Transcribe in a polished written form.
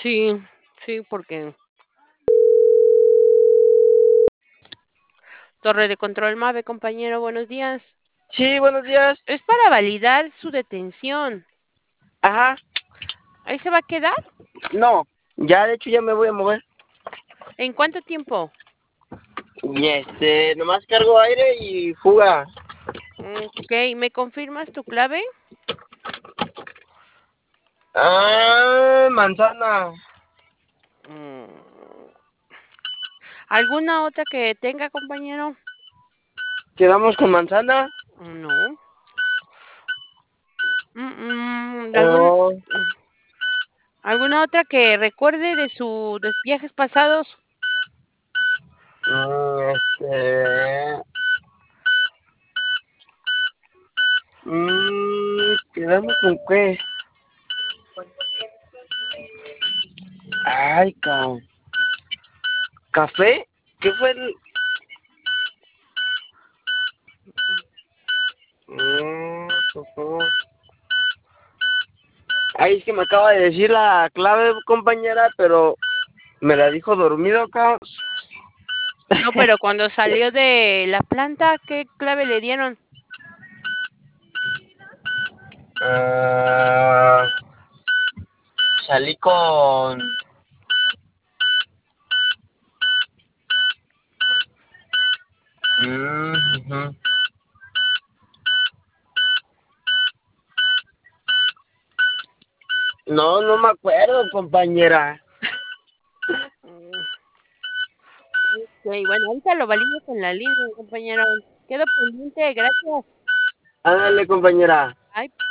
Sí, sí, porque Torre de Control Mave, compañero, buenos días. Sí, buenos días. Es para validar su detención. Ajá, ¿Ahí se va a quedar? no, ya de hecho ya me voy a mover. ¿En cuánto tiempo? Y nomás cargo aire y fuga. Ok, ¿me confirmas tu clave? Manzana. Mm, ¿Alguna otra que tenga, compañero? ¿Quedamos con manzana? No. Oh, ¿Alguna otra que recuerde de sus viajes pasados? mm, ¿quedamos con qué? Ay, ¿café? ¿Qué fue el...? Mm, ujú. Ay, es que me acaba de decir la clave, compañera, pero me la dijo dormido acá. No, pero cuando salió de la planta, ¿qué clave le dieron? Ah, salí con... ujú. No, no me acuerdo, compañera. Mm, Ok, bueno, ahorita lo valido con la línea, compañero. Quedo pendiente, gracias. Ándale, compañera. Ay,